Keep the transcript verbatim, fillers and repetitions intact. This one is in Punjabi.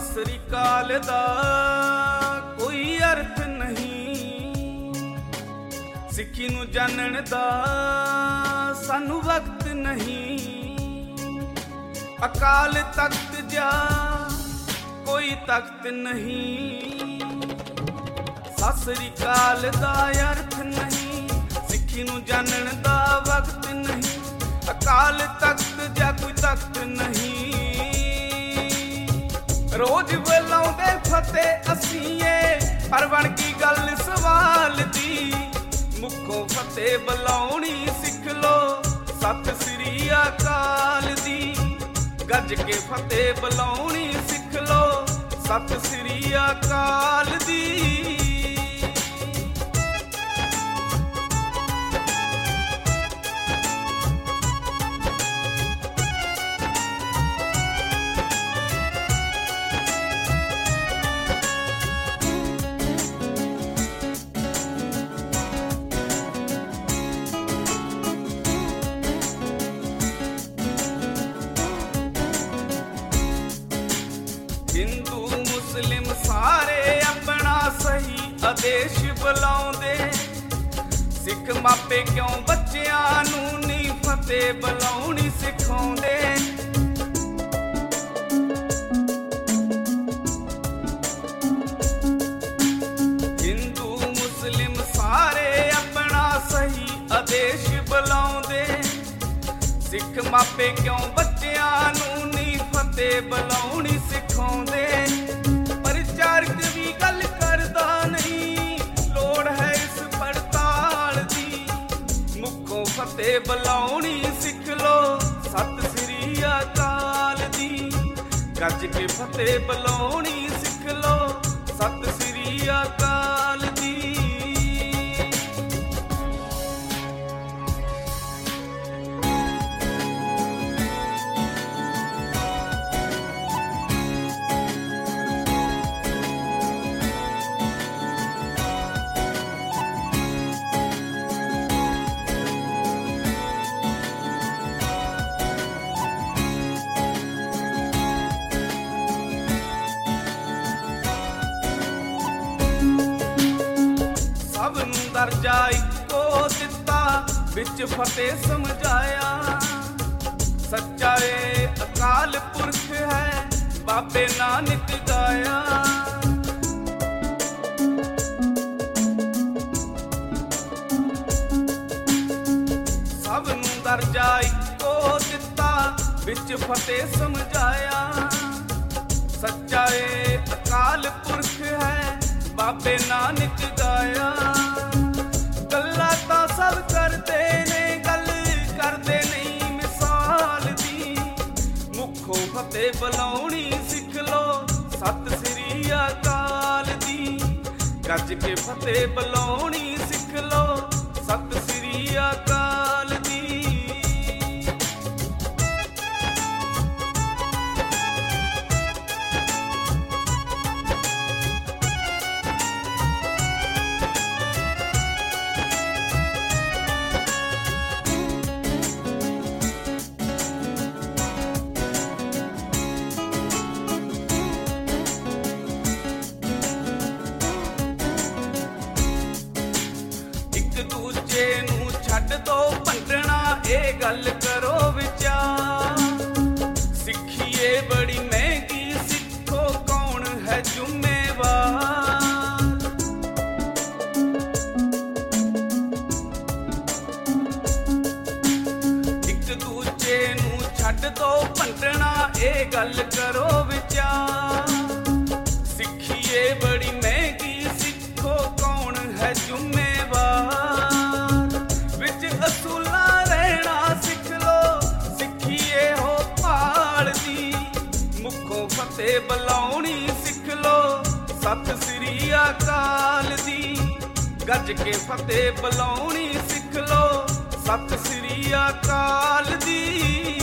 ਸ੍ਰੀ ਅਕਾਲ ਦਾ ਕੋਈ ਅਰਥ ਨਹੀਂ, ਸਿੱਖੀ ਨੂੰ ਜਾਣਨ ਦਾ ਸਾਨੂੰ ਵਕਤ ਨਹੀਂ। ਅਕਾਲ ਤਖਤ ਜਾ ਕੋਈ ਤਖਤ ਨਹੀਂ, ਸਤਿ ਸ੍ਰੀ ਅਕਾਲ ਦਾ ਅਰਥ ਨਹੀਂ, ਸਿੱਖੀ ਨੂੰ ਜਾਣਨ ਦਾ ਵਕਤ ਨਹੀਂ। ਅਕਾਲ ਤਖਤ ਜਾ ਕੋਈ ਤਖਤ ਨਹੀਂ, ਰੋਜ਼ ਬੁਲਾਉਂਦੇ ਫਤਿਹ ਅਸੀਂ ਏ, ਪਰ ਬਣ ਗਈ ਗੱਲ ਸਵਾਲ ਦੀ। ਮੁੱਖੋਂ ਫਤਿਹ ਬੁਲਾਉਣੀ ਸਿੱਖ ਲੋ, ਸਤਿ ਸ੍ਰੀ ਅਕਾਲ ਦੀ। ਗੱਜ ਕੇ ਫਤਿਹ ਬੁਲਾਉਣੀ ਸਿੱਖ ਲੋ, ਸਤਿ ਸ੍ਰੀ ਅਕਾਲ ਦੀ। ਹਿੰਦੂ ਮੁਸਲਿਮ ਸਾਰੇ ਆਪਣਾ ਸਹੀ ਆਦੇਸ਼ ਬੁਲਾਉਂਦੇ, ਸਿੱਖ ਮਾਪੇ ਕਿਉਂ ਬੱਚਿਆਂ ਨੂੰ ਨੀ ਫਤਿਹ ਬੁਲਾਉਣੀ ਸਿਖਾਉਂਦੇ। ਹਿੰਦੂ ਮੁਸਲਿਮ ਸਾਰੇ ਆਪਣਾ ਸਹੀ ਆਦੇਸ਼ ਬੁਲਾਉਂਦੇ, ਸਿੱਖ ਮਾਪੇ ਕਿਉਂ ਬੱਚਿਆਂ ਨੂੰ ਨੀ ਫਤਿਹ ਬੁਲਾਉਣੀ ਸਿਖਾਉਂਦੇ। ਪ੍ਰਚਾਰਕ ਵੀ ਗੱਲ ਕਰਦਾ ਨਹੀਂ, ਲੋੜ ਹੈ ਇਸ ਪੜਤਾਲ ਦੀ। ਮੁੱਖੋਂ ਫਤਿਹ ਬੁਲਾਉਣੀ ਸਿੱਖ ਲੋ, ਸਤਿ ਸ੍ਰੀ ਅਕਾਲ ਦੀ। ਗੱਜ ਕੇ ਫਤਿਹ ਬੁਲਾਉਣੀ ਸਿੱਖ ਲੋ, ਸਤਿ ਸ੍ਰੀ ਅਕਾਲ ਦੀ। ਸਭ ਨੂੰ ਦਰਜਾ ਇੱਕੋ ਦਿੱਤਾ, ਵਿੱਚ ਫਤਿਹ ਸਮਝਾਇਆ। ਸੱਚਾ ਏ ਅਕਾਲ ਪੁਰਖ ਹੈ, ਬਾਬੇ ਨਾਨਕ ਗਾਇਆ। ਸਭ ਨੂੰ ਦਰਜਾ ਇੱਕੋ ਦਿੱਤਾ, ਵਿੱਚ ਫਤਿਹ ਸਮਝਾਇਆ। ਸੱਚਾ ਏ ਅਕਾਲ ਪੁਰਖ ਹੈ, ਬਾਬੇ ਨਾਨਕ ਗਾਇਆ। ਗੱਲਾਂ ਤਾਂ ਸਭ ਕਰਦੇ ਨੇ, ਗੱਲ ਕਰਦੇ ਨਹੀਂ ਮਿਸਾਲ ਦੀ। ਮੁੱਖੋਂ ਫਤਿਹ ਬੁਲਾਉਣੀ ਸਿੱਖ ਲੋ, ਸਤਿ ਸ੍ਰੀ ਅਕਾਲ ਦੀ। ਗੱਜ ਕੇ ਫਤਿਹ ਬੁਲਾਉਣੀ ਸਿੱਖ ਲੋ, ਸਤਿ ਸ੍ਰੀ ਅਕਾਲ ਦੀ। ਦੂਜੇ ਨੂੰ ਛੱਡ ਦੋ ਭੰਡਣਾ, ਇਹ ਗੱਲ ਕਰੋ ਵਿਚਾਰ। ਸਿੱਖੀਏ ਬੜੀ ਮਹਿੰਗੀ, ਸਿੱਖੋ ਕੌਣ ਹੈ ਜ਼ਿੰਮੇਵਾਰ। ਇੱਕ ਦੂਜੇ ਨੂੰ ਛੱਡ ਦੋ ਭੰਡਣਾ, ਇਹ ਗੱਲ ਕਰੋ ਵਿਚਾਰ। ਸਿੱਖੀਏ ਬੜੀ ਮਹਿੰਗੀ, ਸਿੱਖੋ ਕੌਣ ਹੈ ਜ਼ਿੰਮੇਵਾਰ। ਅਸੂਲਾਂ ਰਹਿਣਾ ਸਿੱਖ ਲੋ, ਸਿੱਖੀਏ ਹੋ ਭਾਲ ਦੀ। ਮੁੱਖੋਂ ਫਤਿਹ ਬੁਲਾਉਣੀ ਸਿੱਖ ਲੋ, ਸਤਿ ਸ੍ਰੀ ਅਕਾਲ ਦੀ। ਗੱਜ ਕੇ ਫਤਿਹ ਬੁਲਾਉਣੀ ਸਿੱਖ ਲੋ, ਸਤਿ ਸ੍ਰੀ ਅਕਾਲ ਦੀ।